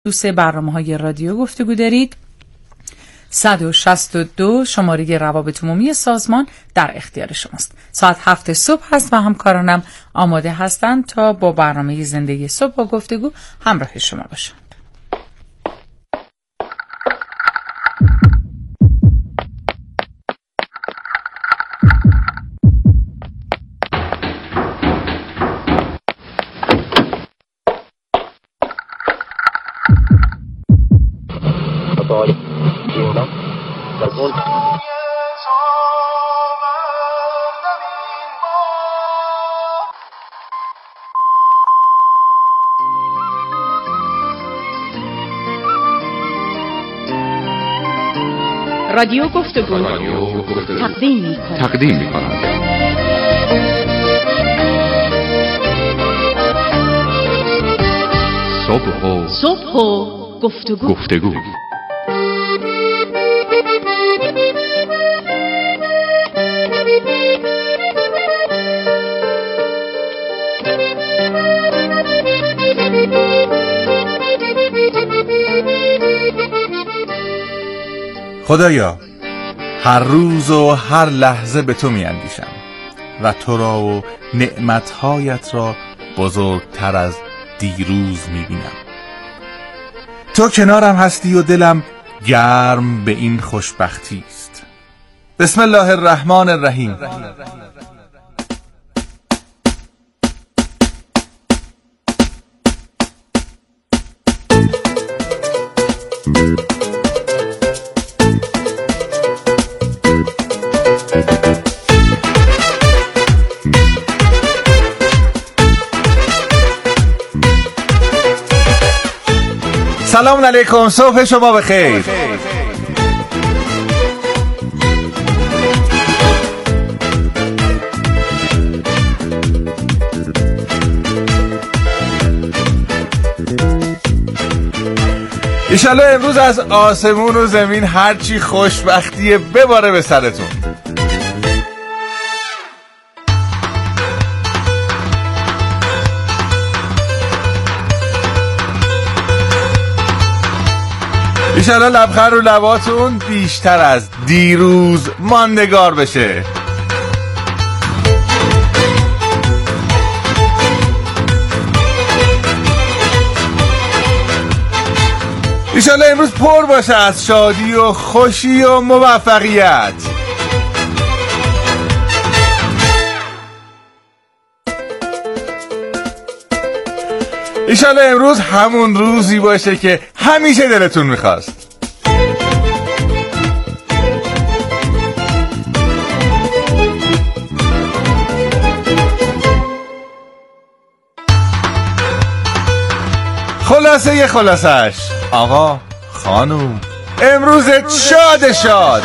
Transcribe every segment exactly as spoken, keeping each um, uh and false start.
دوست برنامه‌های رادیو گفتگو دارید. صد و شصت و دو شماره روابط عمومی سازمان در اختیار شماست. ساعت هفت صبح هست و همکارانم آماده هستند تا با برنامه زندگی صبح و گفتگو همراه شما باشند. رادیو گفتگو تقدیم می کند. تقدیم می کند. صبح و صبح و گفتگو. گفتگو. خدایا، هر روز و هر لحظه به تو می اندیشم و تو را و نعمتهایت را بزرگتر از دیروز می بینم. تو کنارم هستی و دلم گرم به این خوشبختی است. بسم الله الرحمن الرحیم. سلام علیکم، صبح شما بخیر. ایشالله امروز از آسمون و زمین هرچی خوشبختیه بباره به سرتون. ایشالله لبخند رو لباتون بیشتر از دیروز ماندگار بشه. ایشالله امروز پر باشه از شادی و خوشی و موفقیت. ایشالله امروز همون روزی باشه که همیشه دلتون میخواست. خلاصه یه خلاصش آقا خانوم، امروز شاد شاد.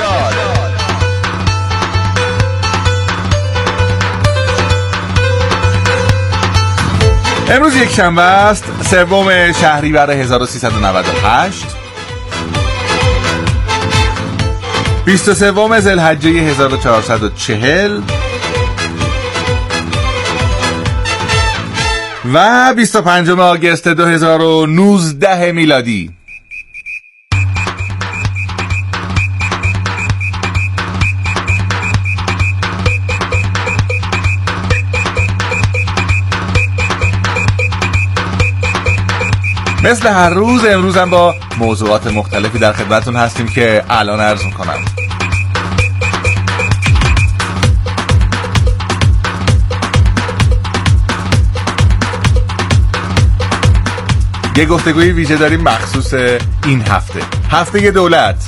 امروز یک شنبه است، سوم شهریور هزار و سیصد و نود و هشت، بیست و سوم ذوالحجه هزار و چهارصد و چهل و بیست و پنجم آگوست دو هزار و نوزده میلادی. مثل هر روز امروز هم با موضوعات مختلفی در خدمتتون هستیم که الان عرض میکنم. یه گفتگوی ویژه داریم مخصوص این هفته، هفته دولت.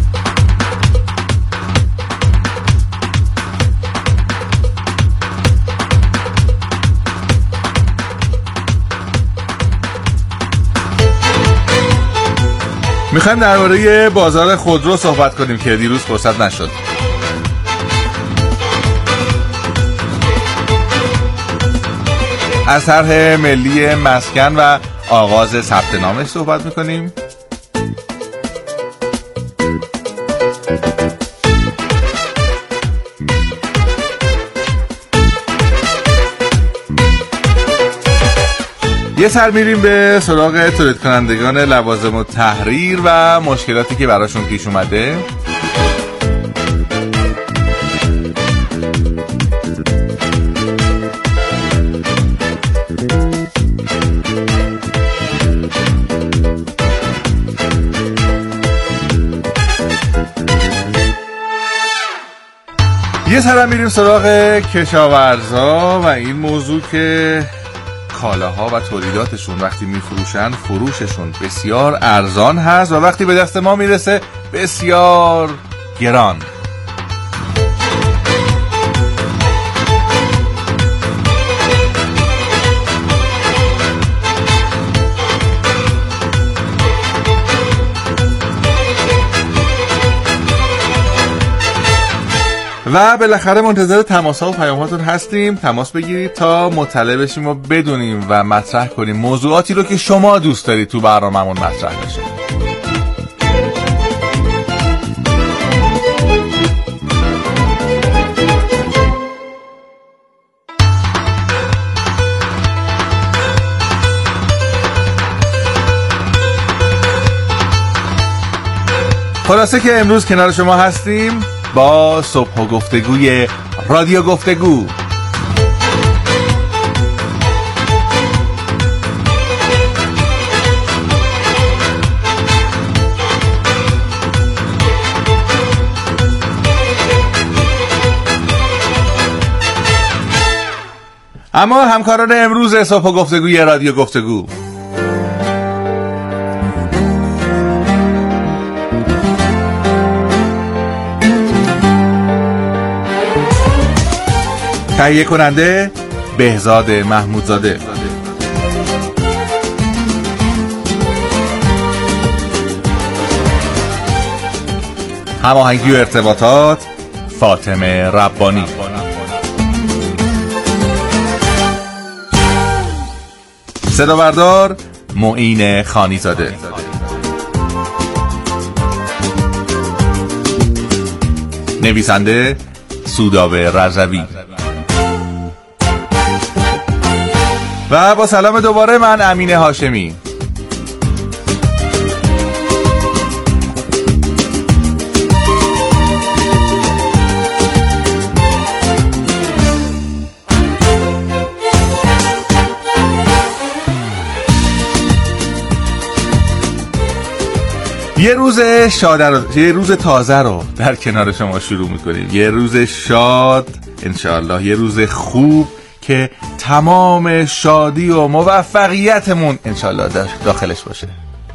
میخوایم درباره بازار خودرو صحبت کنیم که دیروز فرصت نشد. از طرح ملی مسکن و آغاز ثبت نامش صحبت میکنیم. یه سر میریم به سراغ تولید کنندگان لوازم و تحریر و مشکلاتی که براشون پیش اومده. یه سر میریم سراغ کشاورزا و این موضوع که کالاها و تولیداتشون وقتی میفروشن فروششون بسیار ارزان هست و وقتی به دست ما میرسه بسیار گران. و بالاخره منتظر تماس‌ها و پیام‌هاتون هستیم. تماس بگیرید تا مطلع بشیم و بدونیم و مطرح کنیم موضوعاتی رو که شما دوست دارید تو برنامه‌مون مطرح بشه. خلاصه که امروز کنار شما هستیم با صبح و گفتگوی رادیو گفتگو. اما همکاران امروز صبح و گفتگوی رادیو گفتگو: تهیه کننده بهزاد محمودزاده، هماهنگی و ارتباطات فاطمه ربانی، صدا بردار معین خانیزاده، نویسنده سودابه رضوی. و با سلام دوباره من امین هاشمی. یه روز شاد رو، یه روز تازه رو در کنار شما شروع میکنیم. یه روز شاد انشاءالله، یه روز خوب که تمام شادی و موفقیتمون انشاءالله داخلش باشه.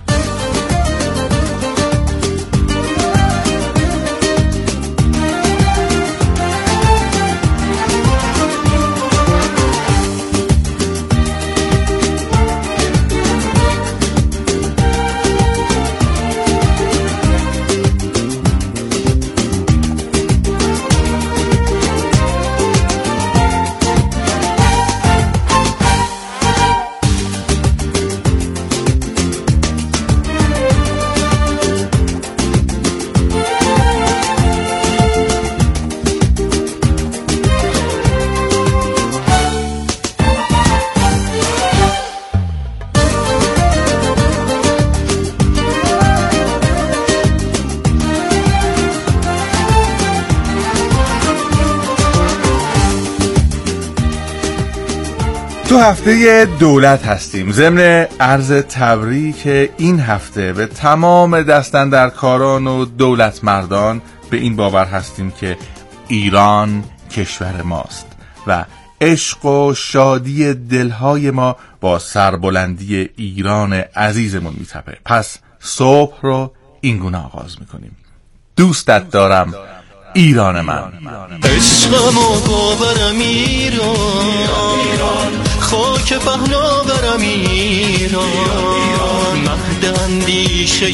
تو هفته دولت هستیم. ضمن عرض تبریک این هفته به تمام دستاندرکاران و دولت مردان به این باور هستیم که ایران کشور ماست و عشق و شادی دلهای ما با سربلندی ایران عزیزمون میتپه. پس صبح رو این گونه آغاز میکنیم: دوستت دارم ایران من. عشقم و باورم ایران، خاک پهناورم ایران، مهد اندیشه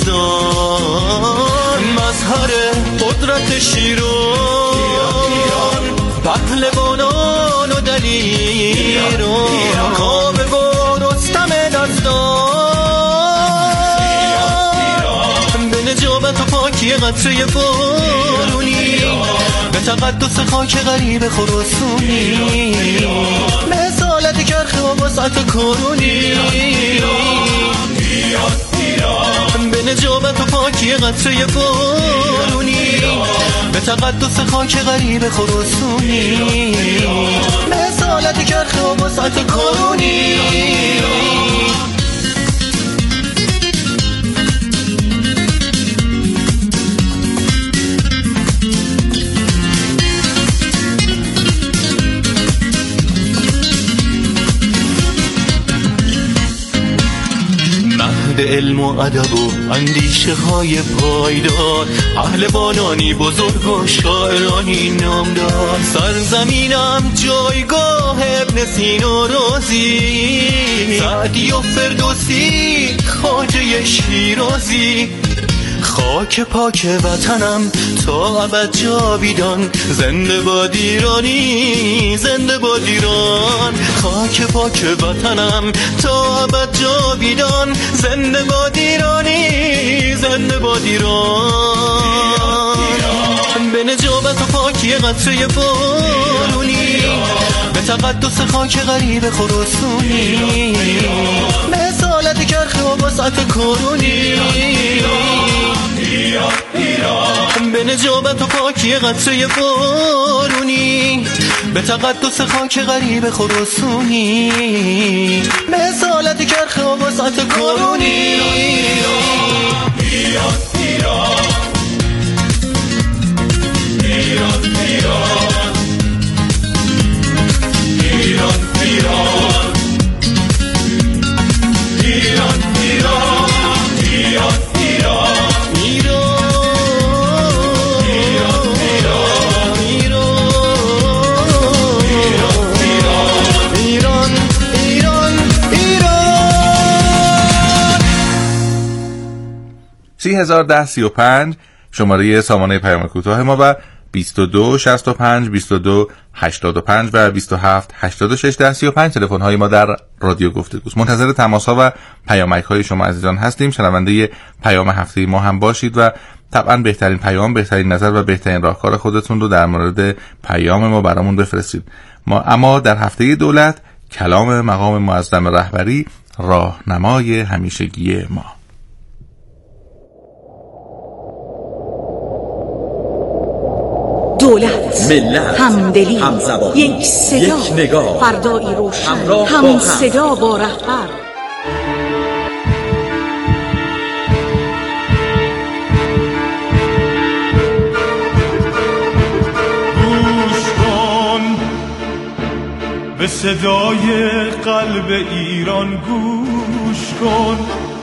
یزدان، مظهر قدرت شیران، پهلوانان و دلیران، کاوه و رستم نزدان، به نجابت و پاکی قطره بارونی، به تقدس خاک غریب خراسانی، مثال سالت کرخه و وسط کرونی به نجابت و پاکی قطره بارونی به تقدس خاک غریب خراسونی به سالت کرخه و وسط کرونی علم و ادب و اندیشه های پایدار اهل بانانی بزرگ و شاعرانی نامدار سرزمینم جایگاه ابن سینا رازی سعدی و فردوسی خواجه شیرازی خاک پاک وطنم تا ابد جاویدان زنده باد ایرانی زنده باد ایران خاک پاک وطنم تا ابد جاویدان زنده باد ایرانی زنده باد ایران به نجابت و پاکی قطره بارونی به تقدس خاک غریب خراسونی به سالت کرخه و وسط کرونی به نجابت و پاکی قطره بارونی به تقدس خاک غریب خراسونی به سالت کرخه و وسط کرونی سی هزار ده سی و پنج شماره سامانه پیام کوتاه ما و بیست و دو شصت و پنج بیست و دو هشتاد و پنج و بیست و هفت هشتاد و شش ده سی و پنج تلفن های ما در رادیو گفتگوست. منتظر تماس ها و پیامک های شما عزیزان هستیم. شنونده پیام هفته ما هم باشید و طبعا بهترین پیام، بهترین نظر و بهترین راهکار خودتون رو در مورد پیام ما برامون بفرستید. ما اما در هفته دولت کلام مقام معظم رهبری راهنمای همیشگی ما. دولت، ملت، همدلی، همزبانی، یک صدا، یک نگاه، فردایی روشن، همراه هم با صدا با رهبر. گوش کن به صدای قلب ایران، گوش کن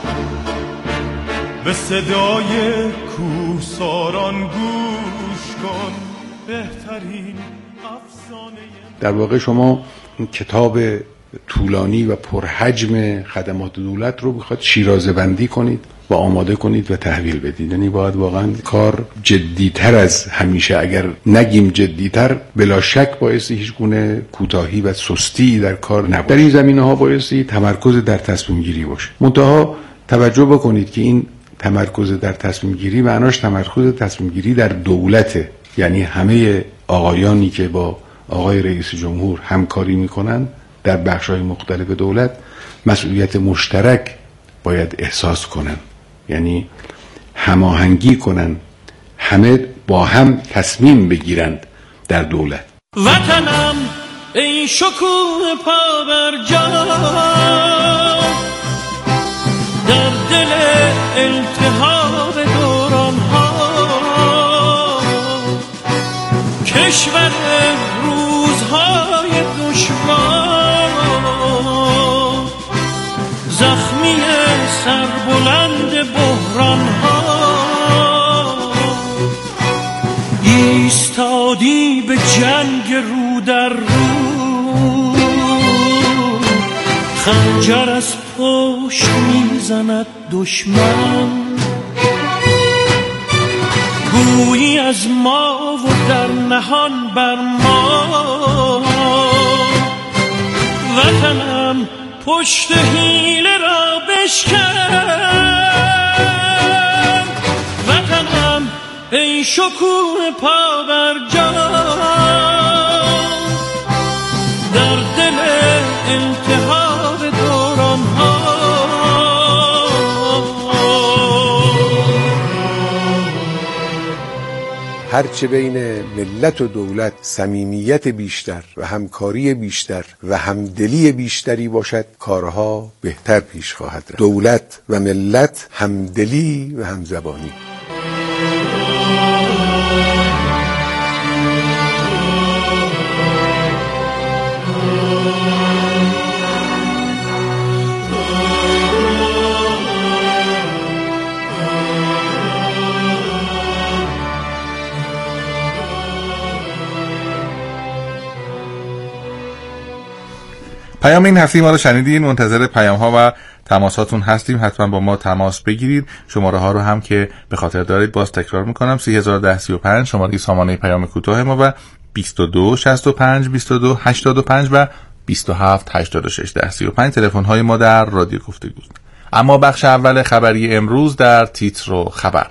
به صدای کوهساران، گوش کن بهترین افسانه. در واقع شما کتاب طولانی و پرحجم خدمات دولت رو بخواد شیرازه بندی کنید و آماده کنید و تحویل بدید. یعنی باید واقعا کار جدیتر از همیشه، اگر نگیم جدیتر، بلا شک بایستی هیچ گونه کوتاهی و سستی در کار نباشه. در این زمینه ها بایستی تمرکز در تصمیم گیری باشه. منتها توجه بکنید که این تمرکز در تصمیم گیری معناش تمرکز تصمیم گیری در دولته. یعنی همه آقایانی که با آقای رئیس جمهور همکاری میکنن در بخش‌های مختلف دولت مسئولیت مشترک باید احساس کنن، یعنی هماهنگی کنن، همه با هم تصمیم بگیرند در دولت. وطنم ای شکوه پا بر جا، در دل التهاب دوران ها، کشور روزهای دشوار، زخمی سربلند بحران ها، ایستادی به جنگ رو در رو، خنجر از پشت میزند دشمن، گویی از ما و در نهان بر ما، وطنم پشت حیله را بشکن، وطنم ای شکوه پا بر جا، در دل هرچه بین ملت و دولت صمیمیت بیشتر و همکاری بیشتر و همدلی بیشتری باشد، کارها بهتر پیش خواهد رفت. دولت و ملت همدلی و همزبانی. پیام این هفته ما رو شنیدین. منتظر پیام ها و تماساتون هستیم. حتما با ما تماس بگیرید. شماره ها رو هم که به خاطر دارید باز تکرار میکنم: سه هزار و ده سی و پنج شماره سامانه پیام کوتاه ما و بیست و دو شصت و پنج بیست و دو هشتاد و پنج و بیست و هفت هشتاد و شش ده سی و پنج تلفن های ما در رادیو گفتگو. اما بخش اول خبری امروز در تیتر و خبر.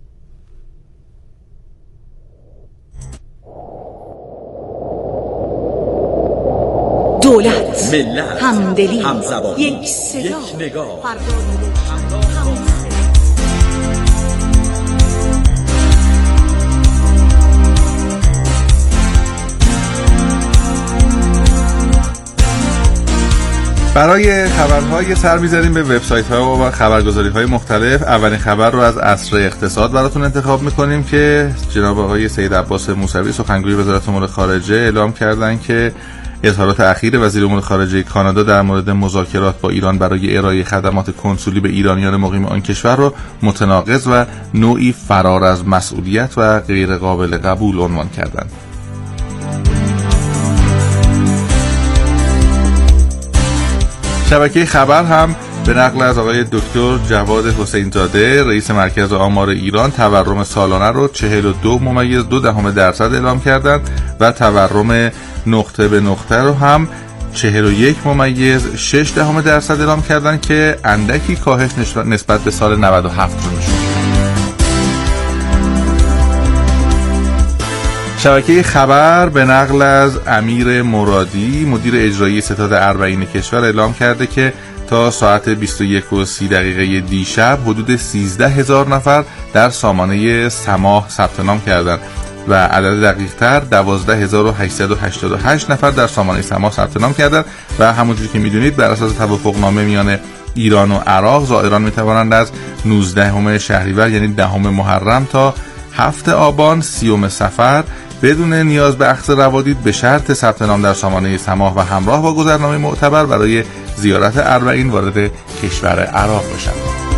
دولت، ملت، همدلی، همزبانی، یک صدا، یک نگاه. برای خبرهای سر می‌زنیم به وبسایت‌ها و خبرگزاری‌های مختلف. اولین خبر رو از عصر اقتصاد براتون انتخاب می‌کنیم که جناب آقای سید عباس موسوی سخنگوی وزارت امور خارجه اعلام کردن که اظهارات اخیر وزیر امور خارجه کانادا در مورد مذاکرات با ایران برای ارائه خدمات کنسولی به ایرانیان مقیم آن کشور را متناقض و نوعی فرار از مسئولیت و غیر قابل قبول عنوان کردند. شبکه خبر هم به نقل از آقای دکتر جواد حسین زاده رئیس مرکز آمار ایران تورم سالانه رو چهل و دو ممیز دو دهم درصد اعلام کردند و تورم نقطه به نقطه رو هم چهل و یک ممیز شش دهم درصد اعلام کردند که اندکی کاهش نسبت به سال نود و هفت رو نشون میده. شبکه خبر به نقل از امیر مرادی مدیر اجرایی ستاد اربعین کشور اعلام کرده که تا ساعت بیست و یک و سی دقیقه دیشب حدود سیزده هزار نفر در سامانه سماح ثبت نام کردند و عدد دقیق تر دوازده هزار و هشتصد و هشتاد و هشت نفر در سامانه سماح ثبت نام کردند و همونجوری که میدونید بر اساس توافقنامه میان ایران و عراق زائران میتوانند از نوزدهم شهریور یعنی دهم محرم تا هفتم آبان سیوم صفر بدون نیاز به اخذ روادید به شرط ثبت نام در سامانه سماح و همراه با گذرنامه معتبر برای زیارت اربعین وارد کشور عراق بشند.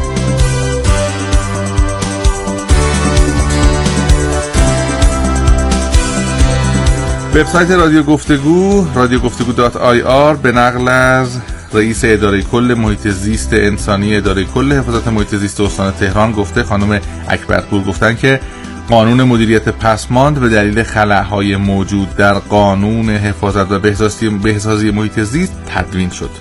وبسایت رادیو گفتگو رادیو گفتگو دات آی آر به نقل از رئیس اداره کل محیط زیست انسانی اداره کل حفاظت محیط زیست استان تهران گفته، خانم اکبرپور گفتن که قانون مدیریت پسماند به دلیل خلاهای موجود در قانون حفاظت و بهزیستی بهسازی محیط زیست تدوین شد.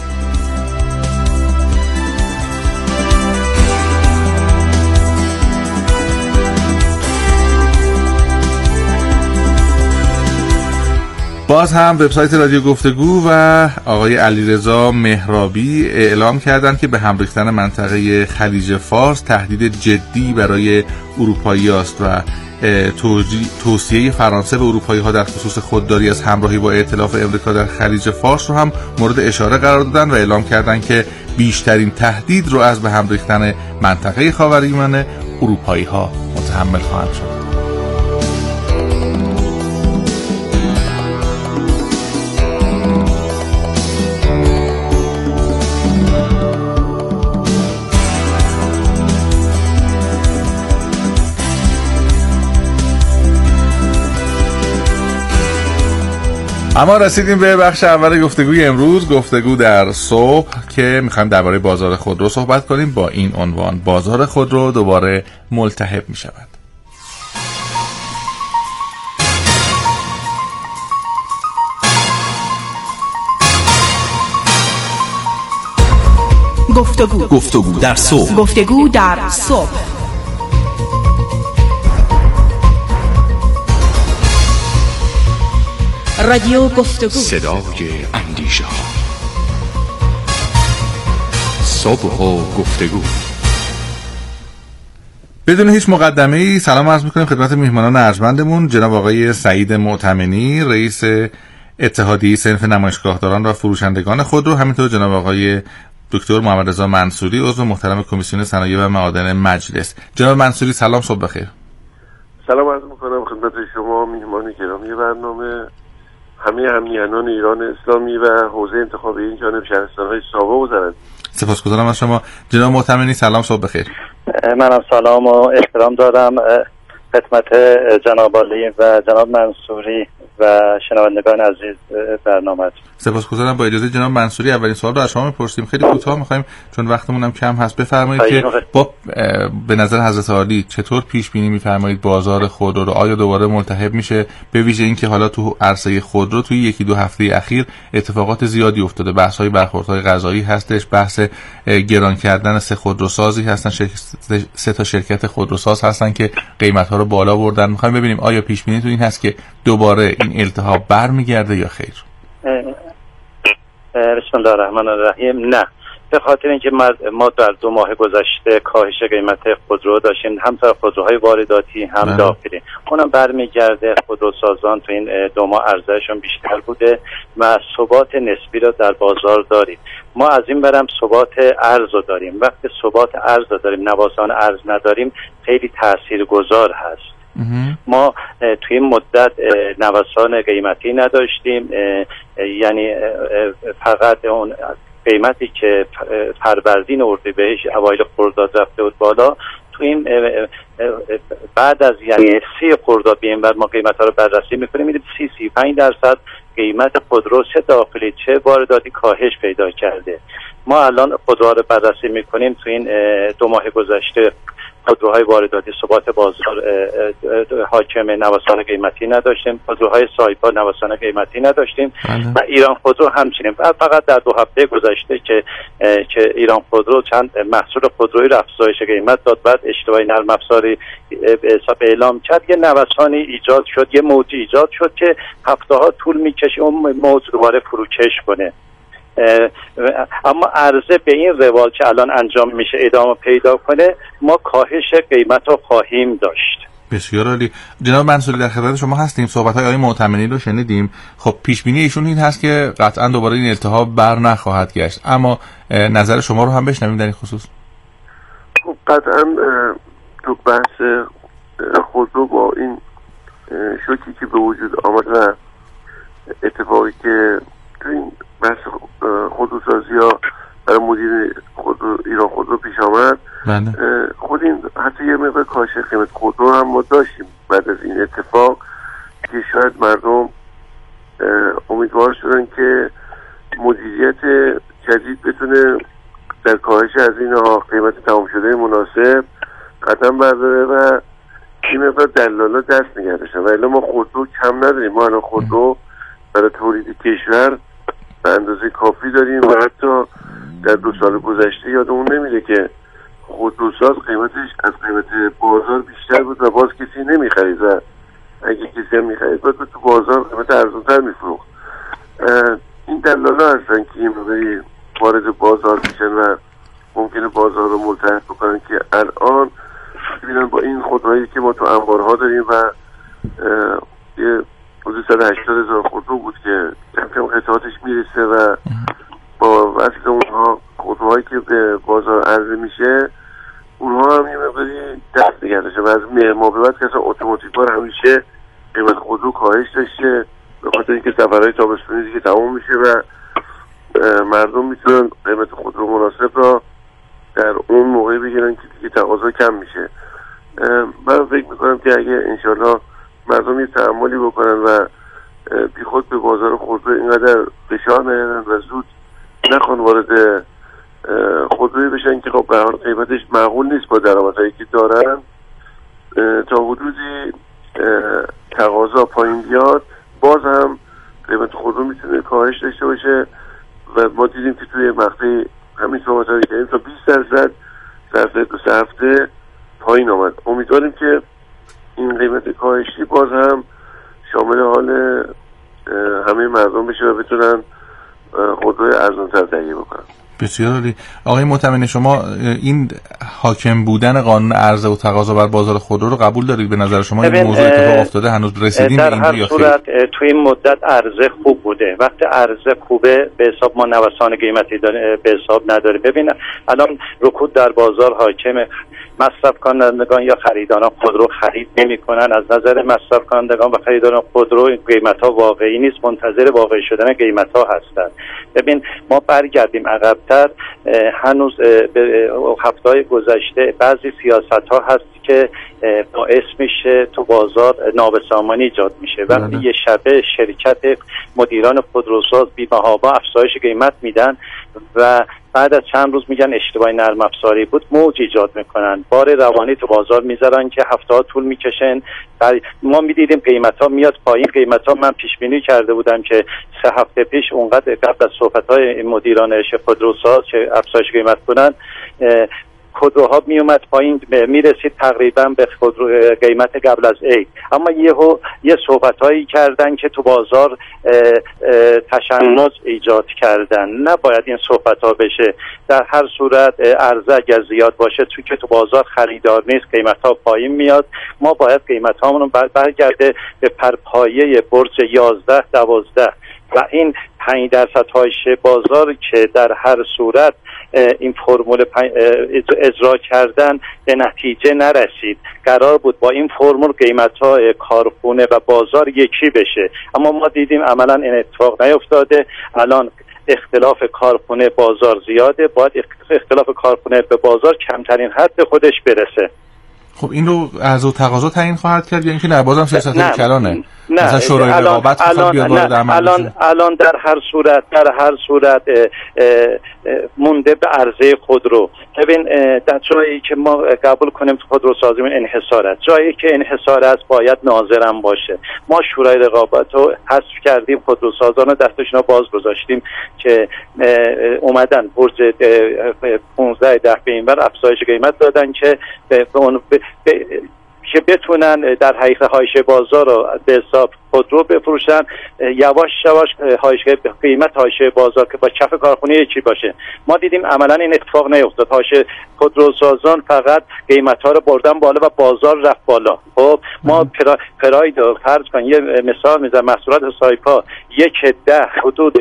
باز هم وبسایت رادیو گفتگو و آقای علیرضا مهرابی اعلام کردند که به هم ریختن منطقه خلیج فارس تهدید جدی برای اروپایی است و توصیه فرانسه به اروپایی ها در خصوص خودداری از همراهی با ائتلاف امریکا در خلیج فارس رو هم مورد اشاره قرار دادن و اعلام کردند که بیشترین تهدید رو از به هم ریختن منطقه خاورمیانه اروپایی ها متحمل خواهند شد. اما رسیدیم به بخش اول گفتگوی امروز، گفتگو در صبح که میخوایم درباره بازار خودرو صحبت کنیم با این عنوان: بازار خودرو دوباره ملتهب میشود. گفتگو گفتگو در صبح گفتگو در صبح رادیو گفتگو، صدای اندیشه ها، صبح و گفتگو. بدون هیچ مقدمه‌ای سلام عرض می‌کنیم خدمت میهمانان ارجمندمون، جناب آقای سعید معتمنی، رئیس اتحادیه صنف نمایشگاهداران و فروشندگان خودرو، همینطور جناب آقای دکتر محمد رضا منصوری، عضو محترم کمیسیون صنایع و معادن مجلس. جناب منصوری سلام، صبح بخیر. سلام عرض می‌کنم خدمت شما میهمان گرامی برنامه، همه همیهنان ایران اسلامی و حوزه انتخابی این جانب شهرستان‌های ساوا و زرندی. سپاسگزارم از شما. جناب معتمنی سلام، صبح بخیر. منم سلام و احترام دارم خدمت جناب عالی و جناب منصوری و شنوندگان عزیز برنامه. سپاسگزارم. با اجازه جناب منصوری اولین سوال رو از شما می‌پرسیم، خیلی کوتاه می‌خوایم چون وقتمون هم کم هست. بفرمایید که با به نظر حضرت عالی چطور پیش بینی می‌فرمایید بازار خودرو رو آیا دوباره ملتهب میشه، به ویژه اینکه حالا تو عرصه خودرو توی یکی دو هفته اخیر اتفاقات زیادی افتاده، بحث‌های برخوردهای قضایی هستش، بحث گران کردن سه خودروسازی هستن، سه تا شرکت خودروساز هستن که قیمت‌ها رو بالا بردن. می‌خوایم ببینیم آیا پیش بینی تو این هست که دوباره این التهاب برمیگرده یا خیر؟ بسم الله الرحمن الرحیم. نه، به خاطر اینکه ما در دو ماه گذشته کاهش قیمت خودرو داشتیم، هم در خودروهای وارداتی هم داخلی، اونم برمیگرده. خودروسازان تو این دو ماه عرضهشون بیشتر بوده و ثبات نسبی رو در بازار داریم. ما از این برم ثبات ارز رو داریم. وقتی ثبات ارز رو داریم، نوسان ارز نداریم، خیلی تاثیرگذار هست. ما توی این مدت نوسان قیمتی نداشتیم، یعنی فقط اون قیمتی که فروردین اردیبهشت اوایل خرداد رفته بود بالا، تو این بعد از یعنی سی خرداد به این ور ما قیمت‌ها رو بررسی می‌کنیم، می‌بینیم سی سی و پنج درصد قیمت خودرو چه داخلی چه وارداتی کاهش پیدا کرده. ما الان خودروها رو بررسی می‌کنیم، تو این دو ماه گذشته خودروهای وارداتی ثبات بازار حاکم، نوسان قیمتی نداشتیم. خودروهای سایپا نوسان قیمتی نداشتیم و ایران خودرو همچنین. فقط در دو هفته گذشته که که ایران خودرو چند محصول خودرویی رو افزایش قیمت داد، بعد اشتباهی نرم افزاری به حساب اعلام کرد، یه نوسانی ایجاد شد، یه موج ایجاد شد که هفته‌ها طول می‌کشه اون موج دوباره فروکش کنه. اما عرضه به این روال که الان انجام میشه ادامه پیدا کنه، ما کاهش قیمت رو خواهیم داشت. بسیار عالی. جناب منصوری در خدمت شما هستیم. صحبت‌های آقای معتمنی رو شنیدیم. خب پیش بینی ایشون این هست که قطعا دوباره این التهاب بر نخواهد گشت، اما نظر شما رو هم بشنویم در این خصوص. خب قطعا تو بحث خودرو با این شوکی که به وجود آمد و اتفاقی که تو این بحث خودروسازی ها برای مدیر خودرو ایران خودرو پیش آمد، خود این حتی یه مقدار کاهش قیمت خودرو هم ما داشتیم بعد از این اتفاق که شاید مردم امیدوار شدن که مدیریت جدید بتونه در کاهش از اینها قیمت تمام شده مناسب قدم برداره و این مقدار دلالا دست نگه داشتن. و الا ما خودرو کم نداریم. ما الان خودرو برای تولید کشور به اندازه کافی داریم و حتی در دو سال گذشته یادمون نمیده که خودروساز قیمتش از قیمت بازار بیشتر بود و باز کسی نمیخرید و اگه کسی هم میخرید باید تو بازار قیمت ارزان‌تر میفروخت. این دلالا هستن که این مقداری وارد بازار میشن و ممکنه بازار رو ملتهب بکنن که الان ببینن با این خودروهایی که ما تو انبارها داریم و یه حدود صد و هشتاد هزار خودرو بود که کم کم قطعاتش میرسه و با وصل اونها خودروهایی که به بازار عرضه میشه اونها هم یه مقداری دست نگه داشته و از ماه به بعد که اصلا اتوماتیک بار همیشه قیمت خودرو کاهش داشته به خاطر اینکه سفرهای تابستونی دیگه تمام میشه و مردم میتونن قیمت خودرو مناسب را در اون موقعی بگیرن که دیگه تقاضا کم میشه. من فکر میکنم که اگه انشالله مردم یه تحملی بکنن و بی خود به بازار خودرو اینقدر فشار نیارن و زود نخوان وارد خودروی بشن که خب به هر قیمتش معقول نیست با درآمدهایی که دارن، تا حدودی تقاضا پایین بیاد باز هم قیمت خودرو میتونه کاهش داشته باشه و ما دیدیم که توی مقطع همین صحبت‌هایی کردیم تا بیست درصد ظرف دو سه هفته پایین آمد. امیدواریم که این قیمت کاهشی باز هم شامل حال همه مردم بشه و بتونن خودروی ارزان‌تر تهیه بکنن. بسیار عالی. آقای معتمنی، شما این حاکم بودن قانون عرضه و تقاضا بر بازار خودرو رو قبول دارید؟ به نظر شما این موضوع اتفاق افتاده؟ هنوز رسیدیم به این یا خیر؟ در هر صورت تو این مدت عرضه خوب بوده. وقتی عرضه خوبه به حساب ما نوسان قیمتی به حساب نداره. ببین الان رکود در بازار حاکمه. مصرف کنندگان یا خریداران خودرو خرید نمی‌کنن. از نظر مصرف کنندگان و خریداران خودرو قیمت‌ها واقعی نیست، منتظر واقعی شدن قیمت‌ها هستند. ببین ما برگردیم عقب‌تر، هنوز به هفته‌های گذشته بعضی سیاست‌ها هست که باعث میشه تو بازار نابسامانی ایجاد میشه. وقتی یه شبه شرکت مدیران خودروساز بی‌محابا افزایش قیمت میدن و بعد از چند روز میگن اشتباه نرم افزاری بود، موج ایجاد میکنن، بار روانی تو بازار میذارن که هفته ها طول میکشن. ما میدیدیم قیمت ها میاد پایین. قیمت ها من پیش بینی کرده بودم که سه هفته پیش اونقدر قبل از صحبت های مدیران خودروساز که افزایش قیمت کنن خودروها می اومد پایین، میرسید تقریبا به خودرو قیمت قبل از عید. اما یهو یه صحبتایی کردن که تو بازار تشنج ایجاد کردن. نباید این صحبت ها بشه. در هر صورت عرضه اگر زیاد باشه تو که تو بازار خریدار نیست، قیمت ها پایین میاد. ما باید قیمت هامون برگرده به پرپایه برج یازده دوازده و این پنج درصد حاشیه بازار که در هر صورت این فرمول اجرا کردن به نتیجه نرسید. قرار بود با این فرمول قیمت‌های کارخونه و بازار یکی بشه، اما ما دیدیم عملاً این اتفاق نیفتاده. الان اختلاف کارخونه بازار زیاده، باید اختلاف کارخونه به بازار کمترین حد خودش برسه. خب این رو عرضه و تقاضا تعیین خواهد کرد یا اینکه نه بازم سیاست کلانه؟ نه مثلا شورای رقابت الان الان الان الان در هر صورت در هر صورت اه اه مونده به عرضه خودرو. ببین در جایی که ما قبول کنیم تو خودروسازیمون انحصار است، جایی که انحصار است باید ناظرم باشه. ما شورای رقابت رو حذف کردیم، خودروسازان رو دستشون رو باز گذاشتیم که اومدن برج پانزده ده به اینور افزایش قیمت دادن که به اون که بتونن در حقیقت حاشیه بازار رو به حساب خودرو بفروشن. یواش یواش حاشیه قیمت حاشیه بازار که با کف کارخونه یکی باشه. ما دیدیم عملا این اتفاق نیفتاد. حاشیه خودروسازان فقط قیمت ها رو بردن بالا و بازار رفت بالا. خب ما پرا... پراید رو فرض کن یه مثال میزنم، محصولات سایپا یک ده حدود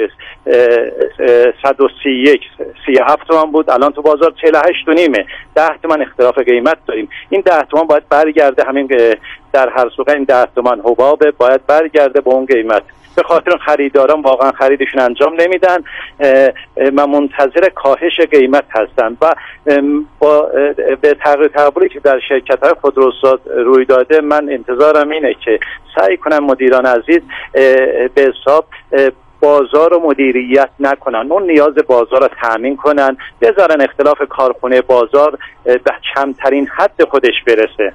صد و سی و یک سی و هفت تومان بود، الان تو بازار چهل و هشت و نیمه. ده تومان اختلاف قیمت داریم. این ده تومان باید برگرده، همین در هر صورت این ده تومان حباب باید برگرده به اون قیمت. به خاطر خریداران واقعا خریدشون انجام نمیدن و منتظر کاهش قیمت هستن و با به تغییر تحولی که در شرکت‌های خودروساز روی داده، من انتظارم اینه که سعی کنن مدیران عزیز به حساب بازار رو مدیریت نکنن، اون نیاز بازار رو تامین کنن، بذارن اختلاف کارخونه بازار به کمترین حد خودش برسه.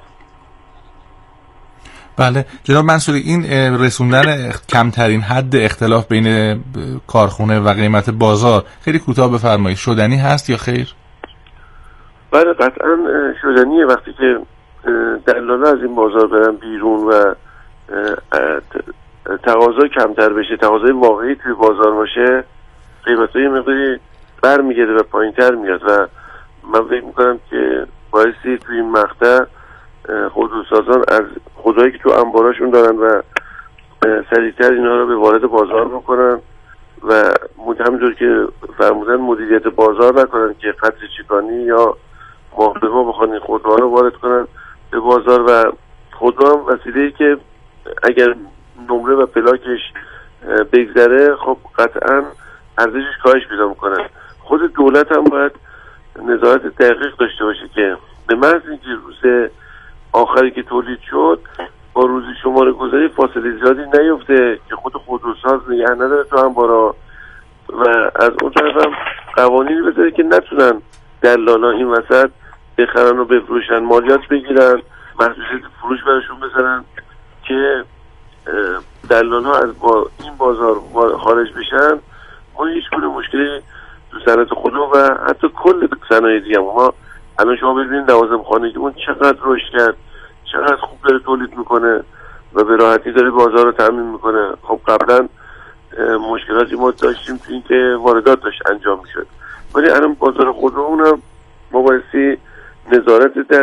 بله جناب منصوری، این رسوندن کمترین حد اختلاف بین کارخونه و قیمت بازار خیلی کوتاه بفرمایید، شدنی هست یا خیر؟ بله قطعا شدنیه. وقتی که دلالا از این بازار برن بیرون و تقاضا کمتر بشه، تقاضای واقعی توی بازار باشه، قیمت‌های مقداری برمیگرده و پایین‌تر میاد و من فکر می‌کنم که بایستی توی این مقطع خودروسازان از خودرویی که تو انباراشون دارن و سریعتر اینا رو به وارد بازار بکنن و همونطور که فرمودن مدیریت بازار نکنن که قطع چکانی یا ماهبه بخوان این خودروها رو وارد کنن به بازار. و خودرو هم وسیله‌ای که اگر نمره و پلاکش بگذره خب قطعا ارزشش کاهش پیدا میکنه. خود دولت هم باید نظارت دقیق داشته باشه که به محض اینکه روز آخری که تولید شد با روز شماره گذاری فاصله زیادی نیفته که خود خودروساز نگه نداره تو انبارا و از اون طرف هم قوانینی بذاره که نتونن دلالا این وسط بخرن و بفروشن، مالیات بگیرن، محدودیت فروش برشون بذارن که دلالا از با این بازار خارج بشن. ما هیچ گونه مشکلی تو صنعت خودرو و حتی کل صنایع دیگه ما الان شما ببینید لوازم خانگیمون چقدر رشد کرد، چقدر خوب داره تولید میکنه و به راحتی داره بازار رو تامین میکنه. خب قبلا مشکلاتی ما داشتیم تو این که واردات داشت انجام میشد ولی الان بازار خودرو اونم ما بایستی نظارت در